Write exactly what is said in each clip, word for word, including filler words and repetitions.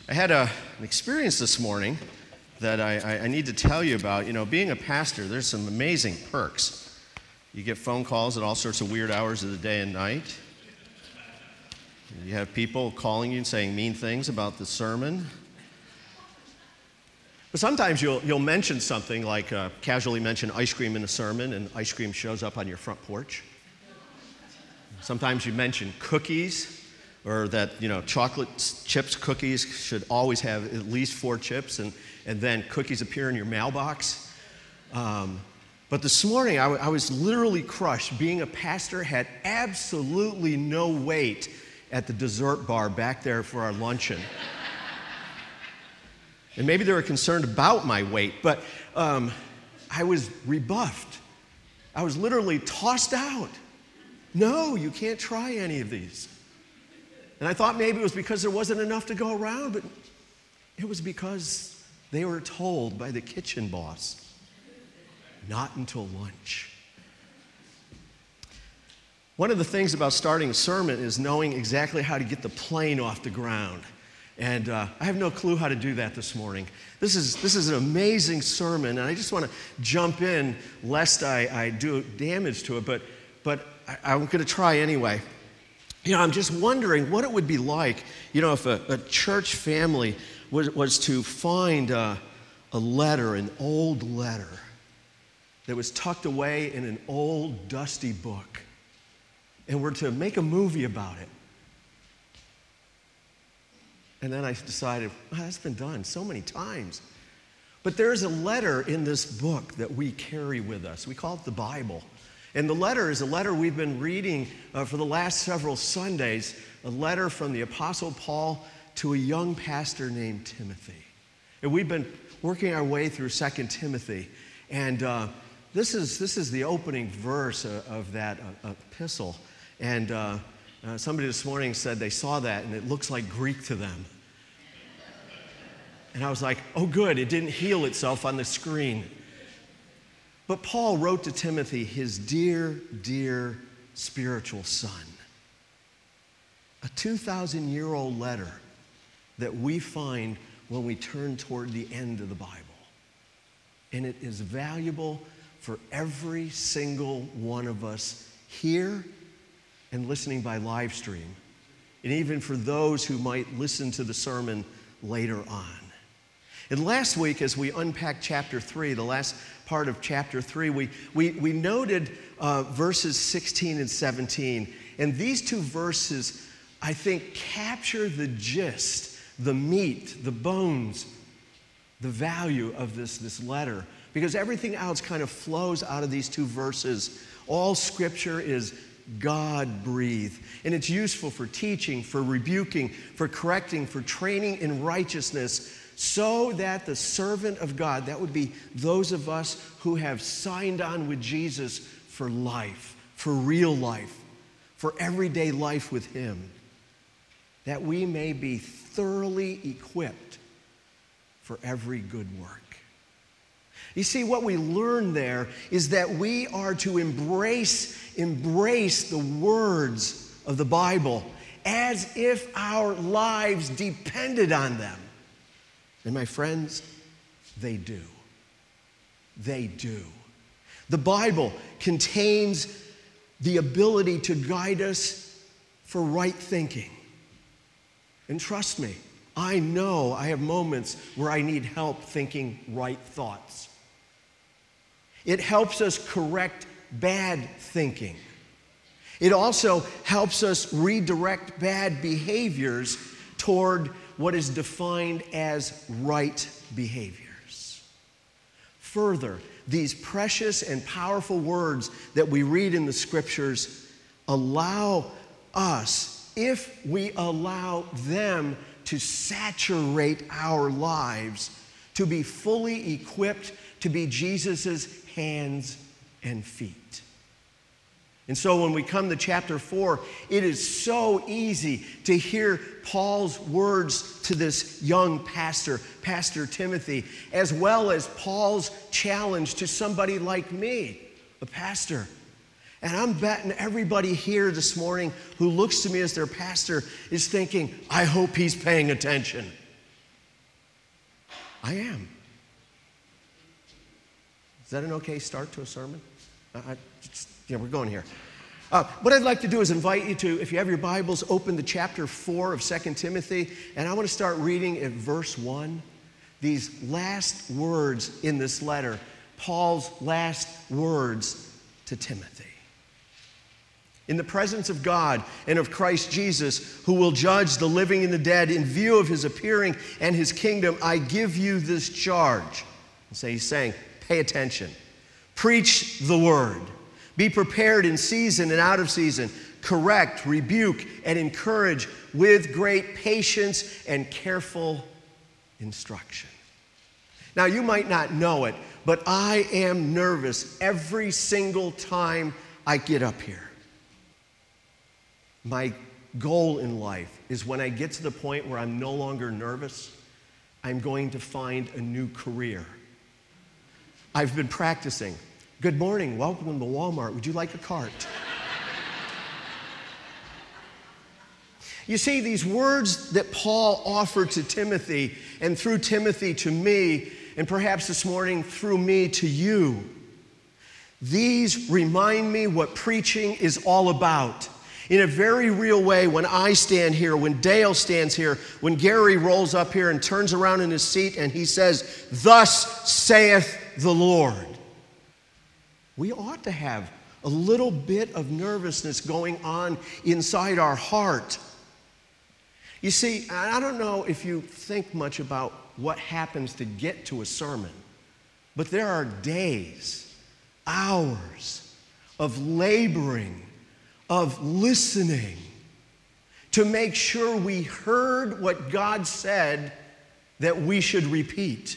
I had a, an experience this morning that I, I, I need to tell you about. You know, being a pastor, there's some amazing perks. You get phone calls at all sorts of weird hours of the day and night. You have people calling you and saying mean things about the sermon. But sometimes you'll, you'll mention something like uh, casually mention ice cream in a sermon, and ice cream shows up on your front porch. Sometimes you mention cookies, or that, you know, chocolate chips cookies should always have at least four chips, and, and then cookies appear in your mailbox. Um, but this morning, I, w- I was literally crushed. Being a pastor had absolutely no weight at the dessert bar back there for our luncheon. And maybe they were concerned about my weight, but um, I was rebuffed. I was literally tossed out. No, you can't try any of these. And I thought maybe it was because there wasn't enough to go around, but it was because they were told by the kitchen boss, not until lunch. One of the things about starting a sermon is knowing exactly how to get the plane off the ground. And uh, I have no clue how to do that this morning. This is this is an amazing sermon, and I just want to jump in lest I, I do damage to it, but, but I, I'm going to try anyway. You know, I'm just wondering what it would be like, you know, if a, a church family was, was to find a, a letter, an old letter, that was tucked away in an old, dusty book, and were to make a movie about it. And then I decided, well, that's been done so many times. But there's a letter in this book that we carry with us. We call it the Bible. And the letter is a letter we've been reading uh, for the last several Sundays, a letter from the Apostle Paul to a young pastor named Timothy. And we've been working our way through Second Timothy. And uh, this is this is the opening verse of, of that uh, epistle. And uh, uh, somebody this morning said they saw that and it looks like Greek to them. And I was like, oh good, it didn't heal itself on the screen. But Paul wrote to Timothy, his dear, dear spiritual son, a two thousand year old letter that we find when we turn toward the end of the Bible. And it is valuable for every single one of us here and listening by live stream, and even for those who might listen to the sermon later on. And last week, as we unpacked chapter three, the last part of chapter three, we, we, we noted uh, verses sixteen and seventeen. And these two verses, I think, capture the gist, the meat, the bones, the value of this, this letter. Because everything else kind of flows out of these two verses. All Scripture is God-breathed. And it's useful for teaching, for rebuking, for correcting, for training in righteousness, so that the servant of God, that would be those of us who have signed on with Jesus for life, for real life, for everyday life with Him, that we may be thoroughly equipped for every good work. You see, what we learn there is that we are to embrace, embrace the words of the Bible as if our lives depended on them. And my friends, they do. They do. The Bible contains the ability to guide us for right thinking. And trust me, I know I have moments where I need help thinking right thoughts. It helps us correct bad thinking. It also helps us redirect bad behaviors toward what is defined as right behaviors. Further, these precious and powerful words that we read in the Scriptures allow us, if we allow them to saturate our lives, to be fully equipped to be Jesus' hands and feet. And so when we come to chapter four, it is so easy to hear Paul's words to this young pastor, Pastor Timothy, as well as Paul's challenge to somebody like me, a pastor. And I'm betting everybody here this morning who looks to me as their pastor is thinking, I hope he's paying attention. I am. Is that an okay start to a sermon? I, I, just, yeah, we're going here. Uh, what I'd like to do is invite you to, if you have your Bibles, open to chapter four of Second Timothy, and I want to start reading at verse one. These last words in this letter, Paul's last words to Timothy. In the presence of God and of Christ Jesus, who will judge the living and the dead in view of his appearing and his kingdom, I give you this charge. And so he's saying, pay attention. Preach the word. Be prepared in season and out of season. Correct, rebuke, and encourage with great patience and careful instruction. Now, you might not know it, but I am nervous every single time I get up here. My goal in life is when I get to the point where I'm no longer nervous, I'm going to find a new career. I've been practicing. Good morning, welcome to Walmart. Would you like a cart? You see, these words that Paul offered to Timothy, and through Timothy to me, and perhaps this morning through me to you, these remind me what preaching is all about. In a very real way, when I stand here, when Dale stands here, when Gary rolls up here and turns around in his seat and he says, "Thus saith the Lord," we ought to have a little bit of nervousness going on inside our heart. You see, I don't know if you think much about what happens to get to a sermon, but there are days, hours of laboring, of listening to make sure we heard what God said that we should repeat.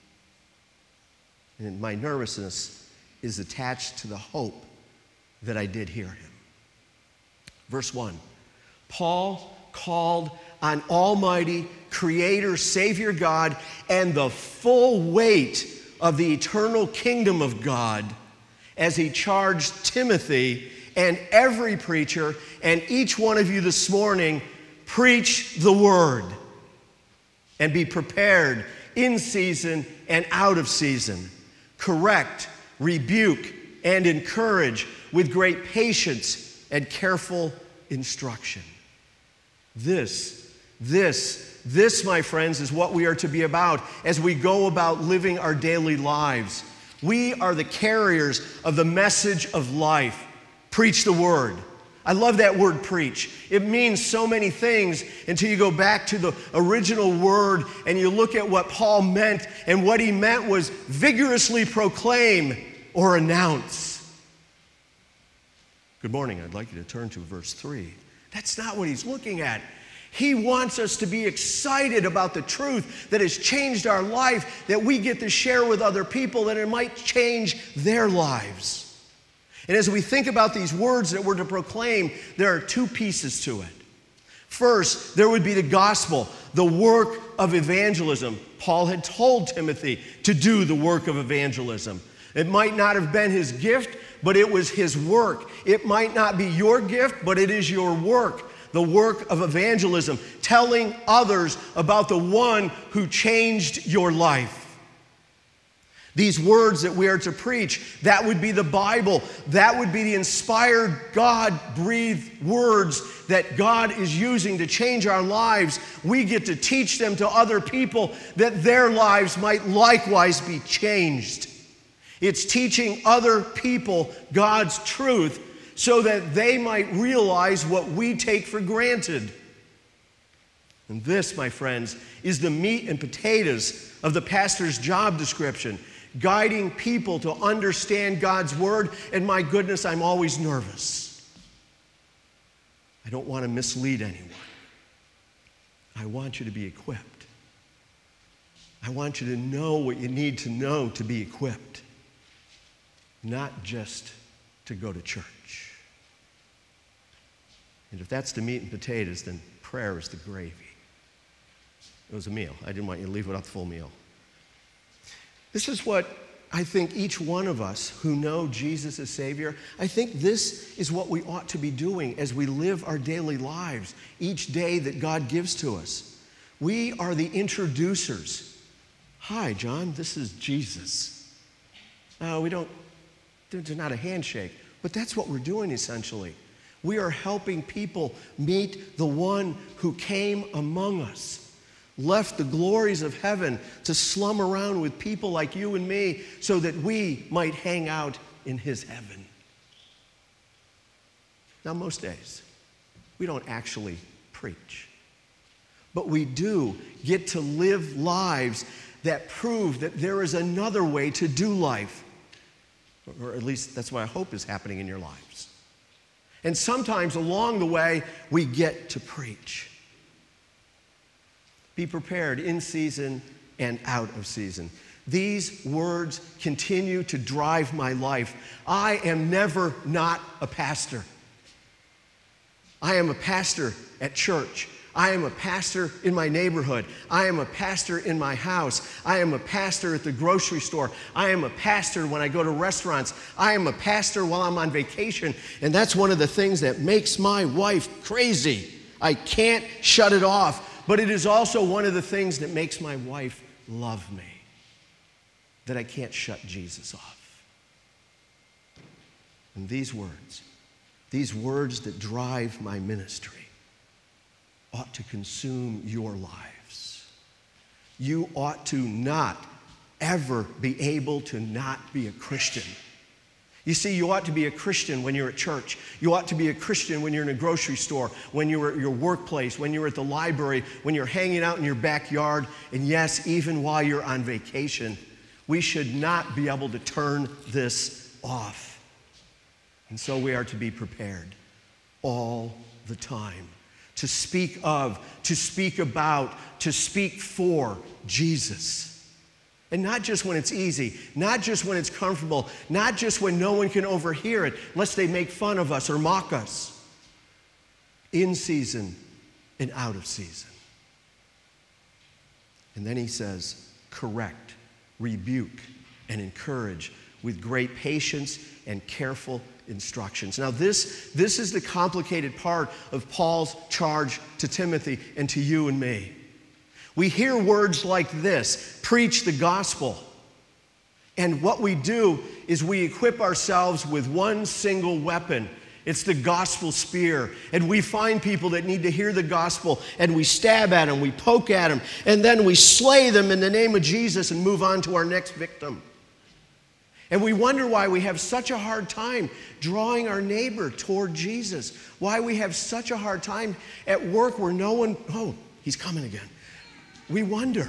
And my nervousness is attached to the hope that I did hear him. Verse one, Paul called on Almighty Creator, Savior God, and the full weight of the eternal kingdom of God as he charged Timothy and every preacher and each one of you this morning, preach the word and be prepared in season and out of season. Correct, rebuke, and encourage with great patience and careful instruction. This, this, this, my friends, is what we are to be about as we go about living our daily lives. We are the carriers of the message of life. Preach the word. I love that word preach. It means so many things until you go back to the original word and you look at what Paul meant, and what he meant was vigorously proclaim or announce. Good morning. I'd like you to turn to verse three. That's not what he's looking at. He wants us to be excited about the truth that has changed our life, that we get to share with other people, that it might change their lives. And as we think about these words that we're to proclaim, there are two pieces to it. First, there would be the gospel, the work of evangelism. Paul had told Timothy to do the work of evangelism. It might not have been his gift, but it was his work. It might not be your gift, but it is your work. The work of evangelism, telling others about the one who changed your life. These words that we are to preach, that would be the Bible. That would be the inspired, God-breathed words that God is using to change our lives. We get to teach them to other people that their lives might likewise be changed. It's teaching other people God's truth so that they might realize what we take for granted. And this, my friends, is the meat and potatoes of the pastor's job description, guiding people to understand God's word. And my goodness, I'm always nervous. I don't want to mislead anyone. I want you to be equipped. I want you to know what you need to know to be equipped, not just to go to church. And if that's the meat and potatoes, then prayer is the gravy. It was a meal. I didn't want you to leave without the full meal. This is what I think each one of us who know Jesus as Savior, I think this is what we ought to be doing as we live our daily lives each day that God gives to us. We are the introducers. Hi, John, this is Jesus. No, we don't, there's not a handshake. But that's what we're doing essentially. We are helping people meet the one who came among us, left the glories of heaven to slum around with people like you and me so that we might hang out in his heaven. Now, most days, we don't actually preach. But we do get to live lives that prove that there is another way to do life. Or at least that's what I hope is happening in your lives. And sometimes along the way, we get to preach. Be prepared in season and out of season. These words continue to drive my life. I am never not a pastor. I am a pastor at church. I am a pastor in my neighborhood. I am a pastor in my house. I am a pastor at the grocery store. I am a pastor when I go to restaurants. I am a pastor while I'm on vacation. And that's one of the things that makes my wife crazy. I can't shut it off. But it is also one of the things that makes my wife love me, that I can't shut Jesus off. And these words, these words that drive my ministry, ought to consume your lives. You ought to not ever be able to not be a Christian. You see, you ought to be a Christian when you're at church. You ought to be a Christian when you're in a grocery store, when you're at your workplace, when you're at the library, when you're hanging out in your backyard, and yes, even while you're on vacation. We should not be able to turn this off. And so we are to be prepared all the time to speak of, to speak about, to speak for Jesus. And not just when it's easy, not just when it's comfortable, not just when no one can overhear it, lest they make fun of us or mock us. In season and out of season. And then he says, correct, rebuke, and encourage with great patience and careful instructions. Now this, this is the complicated part of Paul's charge to Timothy and to you and me. We hear words like this, preach the gospel. And what we do is we equip ourselves with one single weapon. It's the gospel spear. And we find people that need to hear the gospel, and we stab at them, we poke at them, and then we slay them in the name of Jesus and move on to our next victim. And we wonder why we have such a hard time drawing our neighbor toward Jesus. Why we have such a hard time at work where no one, oh, he's coming again. We wonder.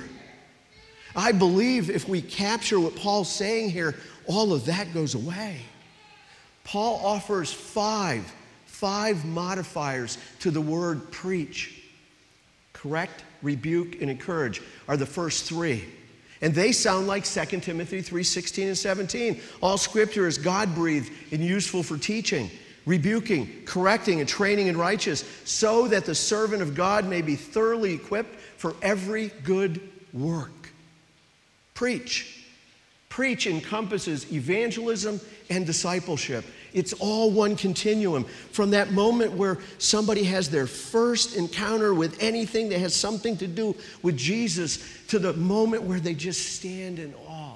I believe if we capture what Paul's saying here, all of that goes away. Paul offers five, five modifiers to the word preach. Correct, rebuke, and encourage are the first three. And they sound like Second Timothy three sixteen and seventeen. All scripture is God-breathed and useful for teaching, rebuking, correcting, and training in righteousness, so that the servant of God may be thoroughly equipped for every good work. Preach. Preach encompasses evangelism and discipleship. It's all one continuum. From that moment where somebody has their first encounter with anything that has something to do with Jesus, to the moment where they just stand in awe,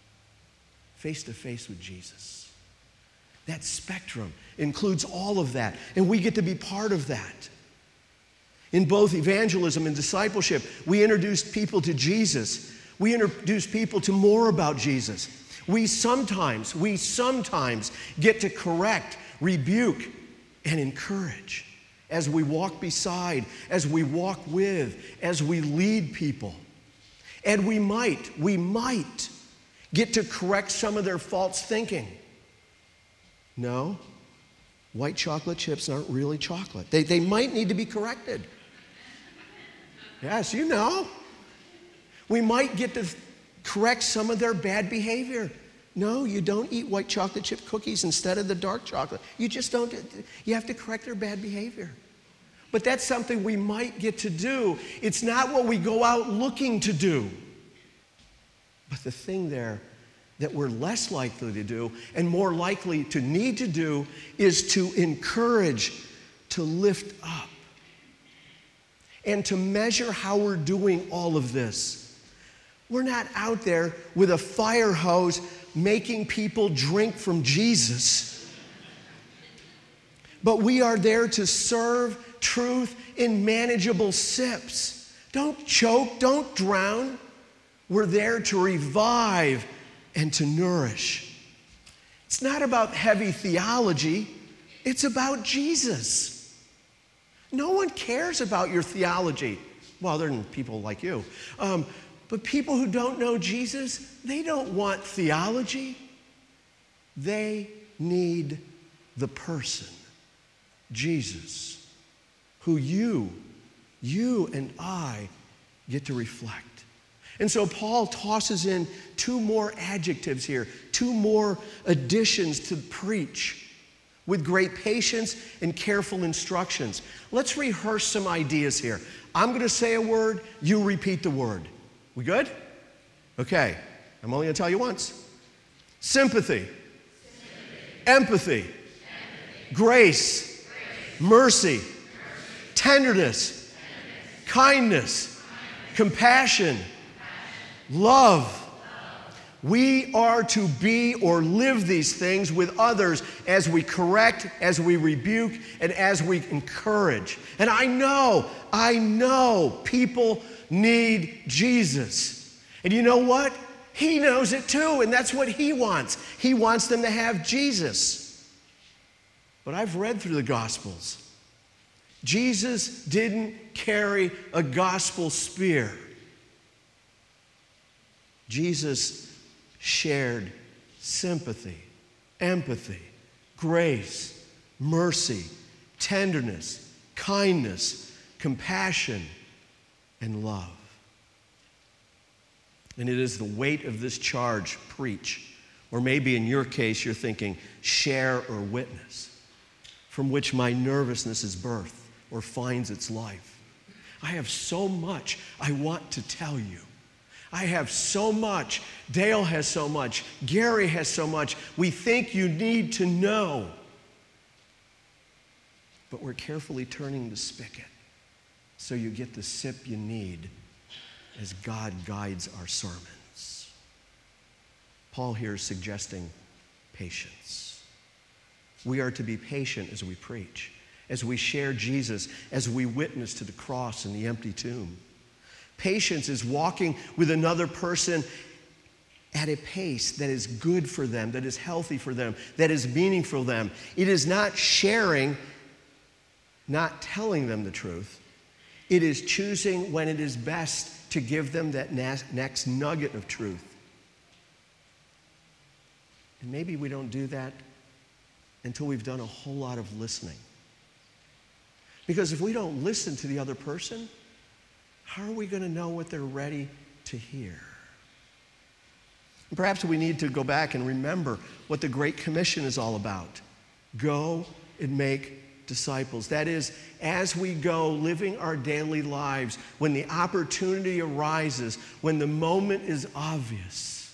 face to face with Jesus. That spectrum includes all of that, and we get to be part of that. In both evangelism and discipleship, we introduce people to Jesus. We introduce people to more about Jesus. We sometimes, we sometimes get to correct, rebuke, and encourage as we walk beside, as we walk with, as we lead people. And we might, we might get to correct some of their false thinking. No, white chocolate chips aren't really chocolate. They, they might need to be corrected. Yes, you know. We might get to correct some of their bad behavior. No, you don't eat white chocolate chip cookies instead of the dark chocolate. You just don't. You have to correct their bad behavior. But that's something we might get to do. It's not what we go out looking to do. But the thing there that we're less likely to do and more likely to need to do is to encourage, to lift up, and to measure how we're doing all of this We're not out there with a fire hose making people drink from Jesus. But we are there to serve truth in manageable sips. Don't choke, don't drown. We're there to revive and to nourish. It's not about heavy theology. It's about Jesus. No one cares about your theology. Well, other than people like you. Um, but people who don't know Jesus, they don't want theology. They need the person, Jesus, who you, you and I get to reflect. And so Paul tosses in two more adjectives here, two more additions to preach with great patience and careful instructions. Let's rehearse some ideas here. I'm going to say a word, you repeat the word. We good? Okay, I'm only going to tell you once. Sympathy, Sympathy. Empathy, Empathy. Grace, Grace. Mercy, Mercy. Tenderness, Tenderness. Kindness, Kindness. Compassion, Compassion. Love. Love. We are to be or live these things with others as we correct, as we rebuke, and as we encourage. And I know, I know people need Jesus. And you know what? He knows it too, and that's what he wants. He wants them to have Jesus. But I've read through the Gospels. Jesus didn't carry a gospel spear. Jesus shared sympathy, empathy, grace, mercy, tenderness, kindness, compassion, and love. And it is the weight of this charge, preach, or maybe in your case you're thinking share or witness, from which my nervousness is birthed or finds its life. I have so much I want to tell you. I have so much. Dale has so much. Gary has so much. We think you need to know. But we're carefully turning the spigot so you get the sip you need as God guides our sermons. Paul here is suggesting patience. We are to be patient as we preach, as we share Jesus, as we witness to the cross and the empty tomb. Patience is walking with another person at a pace that is good for them, that is healthy for them, that is meaningful for them. It is not sharing, not telling them the truth. It is choosing when it is best to give them that next nugget of truth. And maybe we don't do that until we've done a whole lot of listening. Because if we don't listen to the other person, how are we going to know what they're ready to hear? And perhaps we need to go back and remember what the Great Commission is all about. Go and make disciples. That is, as we go living our daily lives, when the opportunity arises, when the moment is obvious,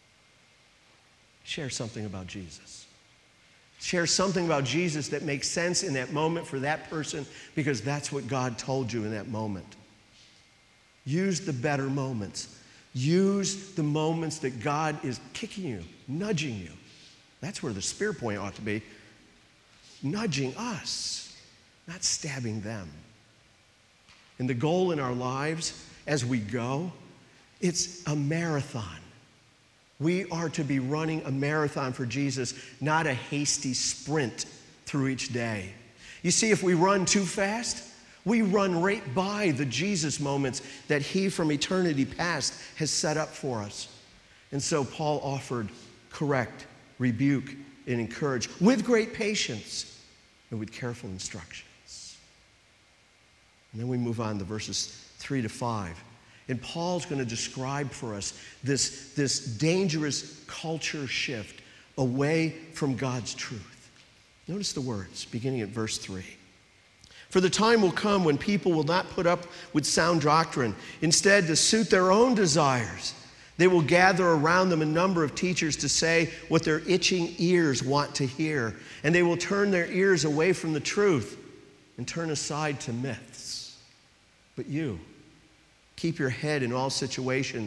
share something about Jesus. Share something about Jesus that makes sense in that moment for that person, because that's what God told you in that moment. Use the better moments. Use the moments that God is kicking you, nudging you. That's where the spear point ought to be. Nudging us, not stabbing them. And the goal in our lives as we go, it's a marathon. We are to be running a marathon for Jesus, not a hasty sprint through each day. You see, if we run too fast, we run right by the Jesus moments that he from eternity past has set up for us. And so Paul offered correct, rebuke, and encourage with great patience and with careful instructions. And then we move on to verses three to five. And Paul's going to describe for us this, this dangerous culture shift away from God's truth. Notice the words beginning at verse three. For the time will come when people will not put up with sound doctrine. Instead, to suit their own desires, they will gather around them a number of teachers to say what their itching ears want to hear. And they will turn their ears away from the truth and turn aside to myths. But you, keep your head in all situations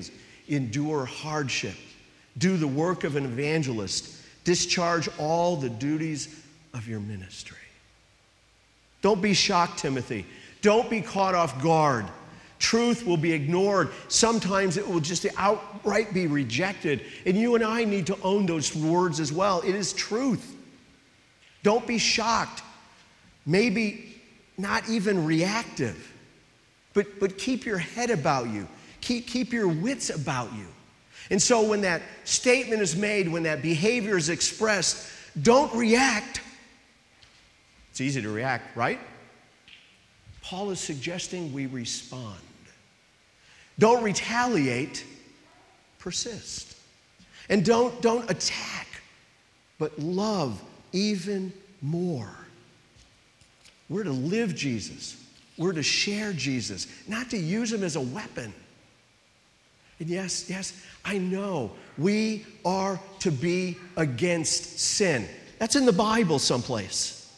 endure hardship, do the work of an evangelist, discharge all the duties of your ministry. Don't be shocked, Timothy. Don't be caught off guard. Truth will be ignored. Sometimes it will just outright be rejected. And you and I need to own those words as well. It is truth. Don't be shocked. Maybe not even reactive. But, but keep your head about you. Keep, keep your wits about you. And so when that statement is made, when that behavior is expressed, don't react. It's easy to react, right? Paul is suggesting we respond. Don't retaliate, persist. And don't, don't attack, but love even more. We're to live Jesus. We're to share Jesus, not to use him as a weapon. And yes, yes, I know we are to be against sin. That's in the Bible someplace.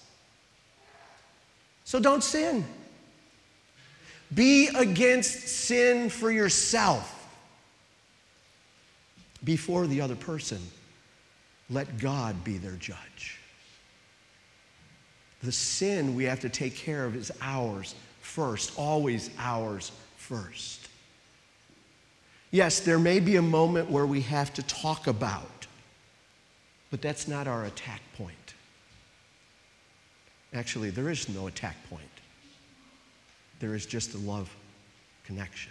So don't sin. Be against sin for yourself. Before the other person, let God be their judge. The sin we have to take care of is ours first, always ours first. Yes, there may be a moment where we have to talk about, but that's not our attack point. Actually, there is no attack point. There is just a love connection.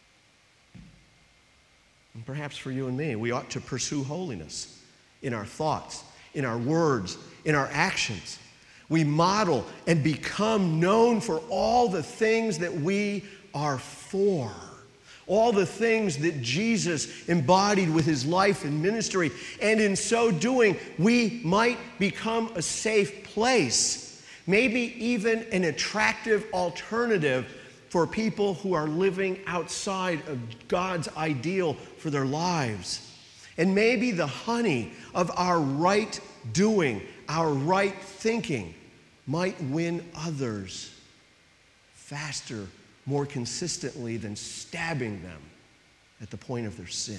And perhaps for you and me, we ought to pursue holiness in our thoughts, in our words, in our actions. We model and become known for all the things that we are for. All the things that Jesus embodied with his life and ministry. And in so doing, we might become a safe place. Maybe even an attractive alternative for people who are living outside of God's ideal for their lives. And maybe the honey of our right doing, our right thinking, might win others faster, more consistently than stabbing them at the point of their sin.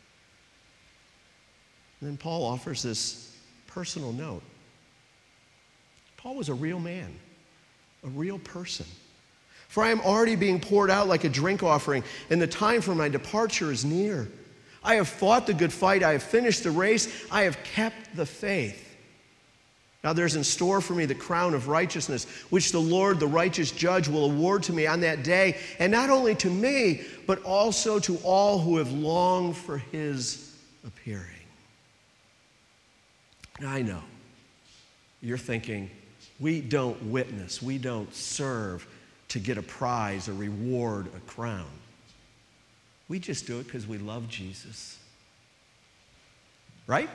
And then Paul offers this personal note. Paul was a real man, a real person. For I am already being poured out like a drink offering, and the time for my departure is near. I have fought the good fight. I have finished the race. I have kept the faith. Now there's in store for me the crown of righteousness, which the Lord, the righteous judge, will award to me on that day, and not only to me, but also to all who have longed for his appearing. Now I know you're thinking, we don't witness, we don't serve to get a prize, a reward, a crown. We just do it because we love Jesus. Right?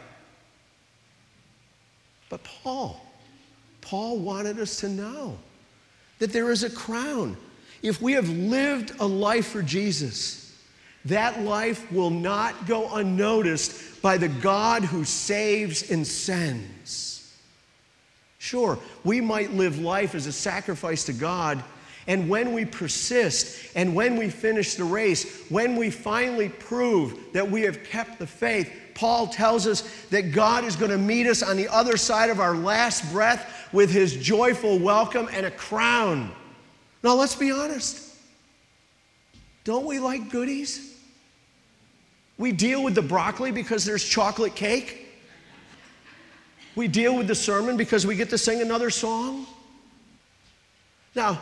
But Paul, Paul wanted us to know that there is a crown. If we have lived a life for Jesus, that life will not go unnoticed by the God who saves and sends. Sure, we might live life as a sacrifice to God, and when we persist, and when we finish the race, when we finally prove that we have kept the faith, Paul tells us that God is going to meet us on the other side of our last breath with his joyful welcome and a crown. Now, let's be honest. Don't we like goodies? We deal with the broccoli because there's chocolate cake. We deal with the sermon because we get to sing another song. Now,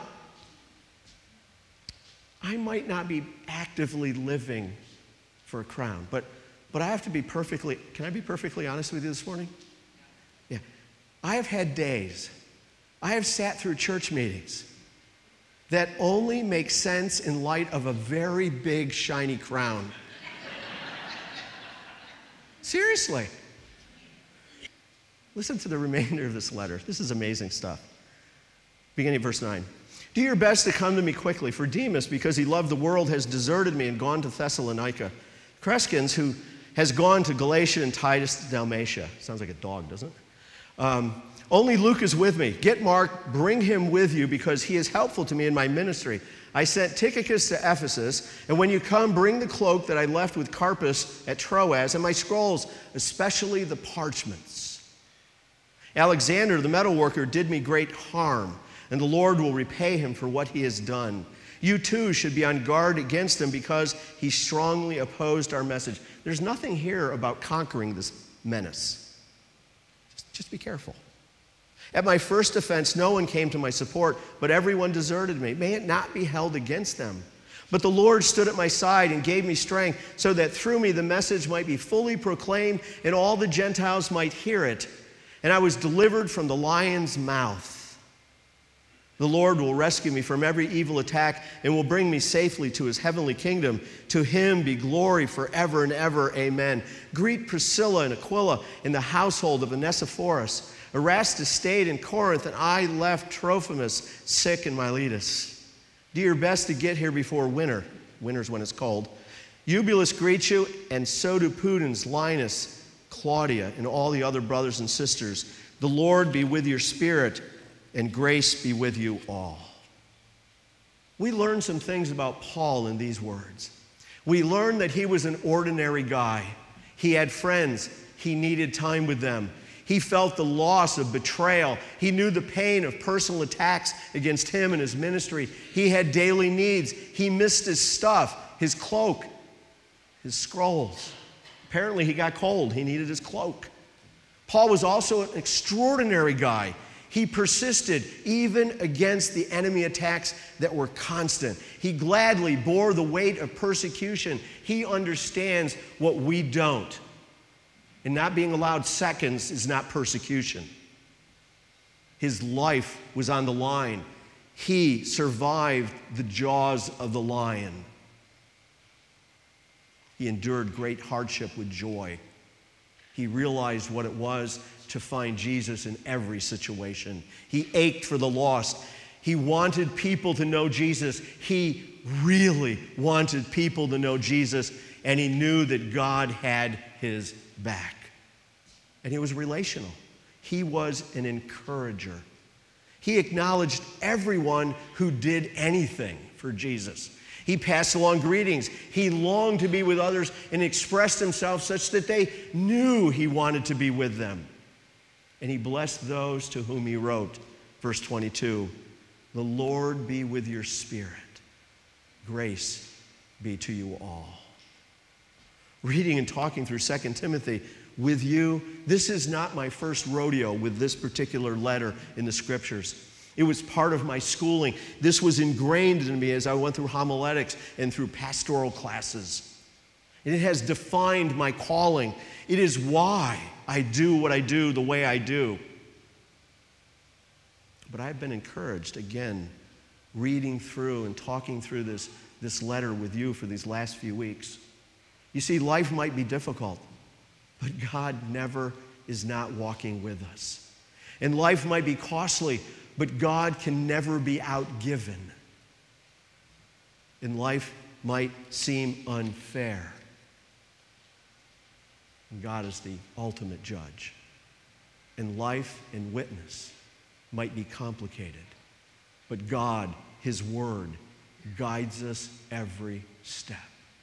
I might not be actively living for a crown, but But I have to be perfectly, can I be perfectly honest with you this morning? Yeah. I have had days, I have sat through church meetings that only make sense in light of a very big, shiny crown. Seriously. Listen to the remainder of this letter. This is amazing stuff. Beginning of verse nine. Do your best to come to me quickly, for Demas, because he loved the world, has deserted me and gone to Thessalonica. Crescens, who has gone to Galatia, and Titus to Dalmatia. Sounds like a dog, doesn't it? Um, only Luke is with me. Get Mark, bring him with you, because he is helpful to me in my ministry. I sent Tychicus to Ephesus, and when you come, bring the cloak that I left with Carpus at Troas, and my scrolls, especially the parchments. Alexander, the metalworker, did me great harm, and the Lord will repay him for what he has done. You too should be on guard against him because he strongly opposed our message. There's nothing here about conquering this menace. Just, just be careful. At my first offense, no one came to my support, but everyone deserted me. May it not be held against them. But the Lord stood at my side and gave me strength so that through me the message might be fully proclaimed and all the Gentiles might hear it. And I was delivered from the lion's mouth. The Lord will rescue me from every evil attack and will bring me safely to his heavenly kingdom. To him be glory forever and ever. Amen. Greet Priscilla and Aquila in the household of Onesiphorus. Erastus stayed in Corinth, and I left Trophimus sick in Miletus. Do your best to get here before winter. Winter's when it's cold. Eubulus greets you, and so do Pudens, Linus, Claudia, and all the other brothers and sisters. The Lord be with your spirit, and grace be with you all. We learn some things about Paul in these words. We learn that he was an ordinary guy. He had friends. He needed time with them. He felt the loss of betrayal. He knew the pain of personal attacks against him and his ministry. He had daily needs. He missed his stuff, his cloak, his scrolls. Apparently he got cold. He needed his cloak. Paul was also an extraordinary guy. He persisted even against the enemy attacks that were constant. He gladly bore the weight of persecution. He understands what we don't. And not being allowed seconds is not persecution. His life was on the line. He survived the jaws of the lion. He endured great hardship with joy. He realized what it was to find Jesus in every situation. He ached for the lost. He wanted people to know Jesus. He really wanted people to know Jesus, and he knew that God had his back. And he was relational. He was an encourager. He acknowledged everyone who did anything for Jesus. He passed along greetings. He longed to be with others and expressed himself such that they knew he wanted to be with them. And he blessed those to whom he wrote. Verse twenty-two, the Lord be with your spirit. Grace be to you all. Reading and talking through Second Timothy with you, this is not my first rodeo with this particular letter in the scriptures. It was part of my schooling. This was ingrained in me as I went through homiletics and through pastoral classes. And it has defined my calling. It is why I do what I do the way I do. But I've been encouraged, again, reading through and talking through this, this letter with you for these last few weeks. You see, life might be difficult, but God never is not walking with us. And life might be costly, but God can never be outgiven. And life might seem unfair. And God is the ultimate judge. And life and witness might be complicated, but God, his word, guides us every step.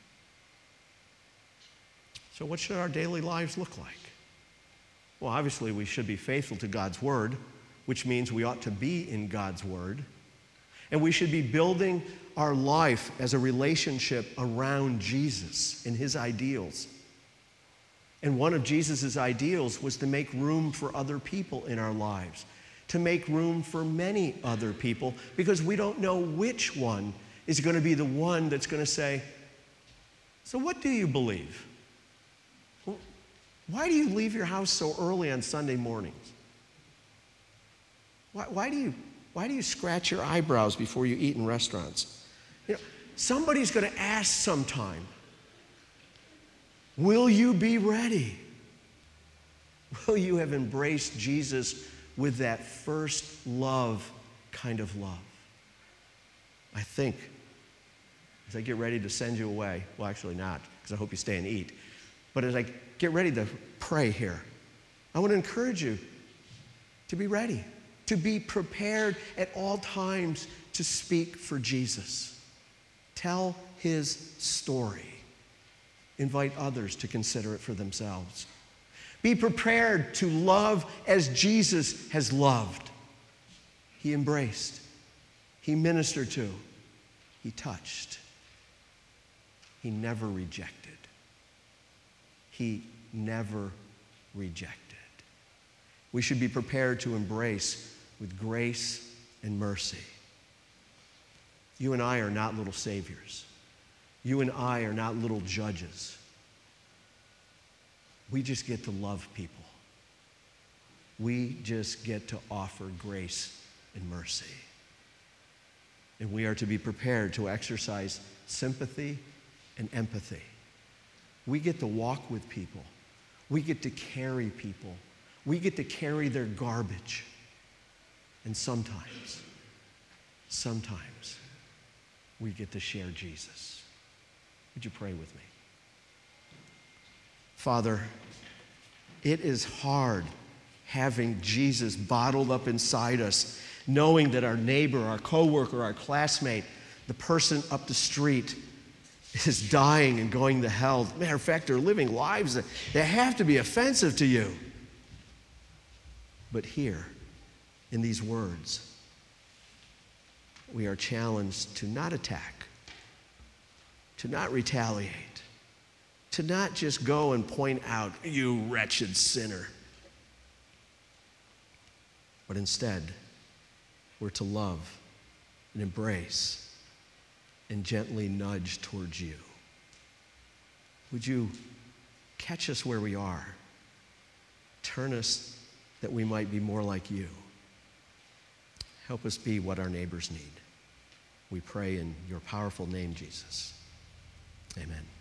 So what should our daily lives look like? Well, obviously we should be faithful to God's word, which means we ought to be in God's word. And we should be building our life as a relationship around Jesus and his ideals. And one of Jesus' ideals was to make room for other people in our lives, to make room for many other people, because we don't know which one is going to be the one that's going to say, so what do you believe? Why do you leave your house so early on Sunday mornings? Why, why do you, why do you scratch your eyebrows before you eat in restaurants? You know, somebody's going to ask sometime, will you be ready? Will you have embraced Jesus with that first love kind of love? I think as I get ready to send you away, well, actually not, because I hope you stay and eat, but as I get ready to pray here, I want to encourage you to be ready, to be prepared at all times to speak for Jesus. Tell his story. Invite others to consider it for themselves. Be prepared to love as Jesus has loved. He embraced. He ministered to. He touched. He never rejected. He never rejected. We should be prepared to embrace with grace and mercy. You and I are not little saviors. You and I are not little judges. We just get to love people. We just get to offer grace and mercy. And we are to be prepared to exercise sympathy and empathy. We get to walk with people. We get to carry people. We get to carry their garbage. And sometimes, sometimes, we get to share Jesus. Would you pray with me? Father, it is hard having Jesus bottled up inside us, knowing that our neighbor, our coworker, our classmate, the person up the street is dying and going to hell. Matter of fact, they're living lives that, that have to be offensive to you. But here, in these words, we are challenged to not attack, to not retaliate, to not just go and point out, you wretched sinner. But instead, we're to love and embrace and gently nudge towards you. Would you catch us where we are? Turn us that we might be more like you. Help us be what our neighbors need. We pray in your powerful name, Jesus. Amen.